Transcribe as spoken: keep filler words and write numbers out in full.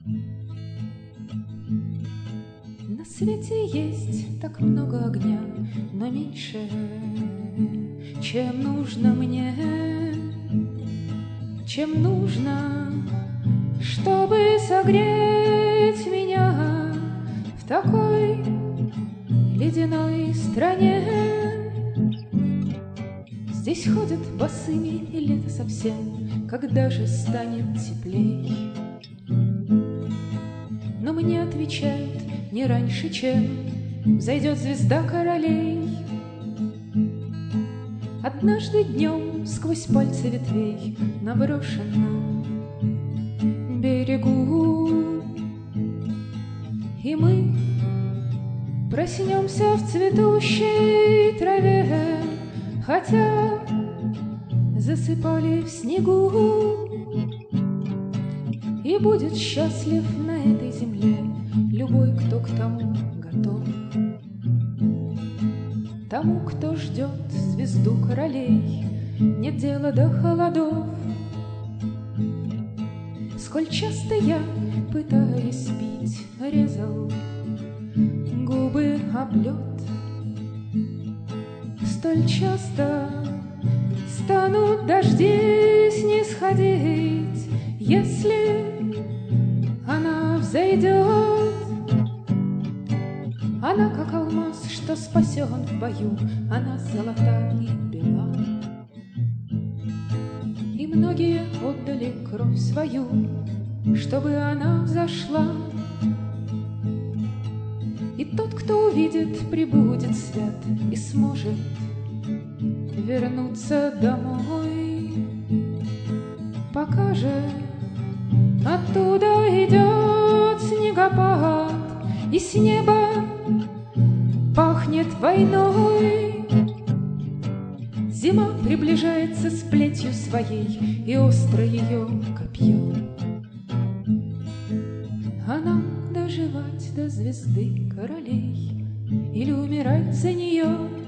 На свете есть так много огня, но меньше, чем нужно мне, чем нужно, чтобы согреть меня в такой ледяной стране. Здесь ходят босыми, и лето совсем, когда же станет теплей. Но мне отвечают не раньше, чем взойдет звезда королей. Однажды днем сквозь пальцы ветвей на брошенном берегу, и мы проснемся в цветущей траве, хотя засыпали в снегу. И будет счастлив на этой земле любой, кто к тому готов, тому, кто ждет звезду королей. Нет дела до холодов. Сколь часто я, пытаясь пить, резал губы об лед, столь часто станут дожди снисходить, если она взойдет. Она как алмаз, что спасен в бою, она золота и бела. И многие отдали кровь свою, чтобы она взошла. И тот, кто увидит, прибудет свят и сможет вернуться домой. Пока же оттуда идет снегопад, и с неба пахнет войной. Зима приближается с плетью своей, и остро ее копье. А нам доживать до звезды королей или умирать за нее.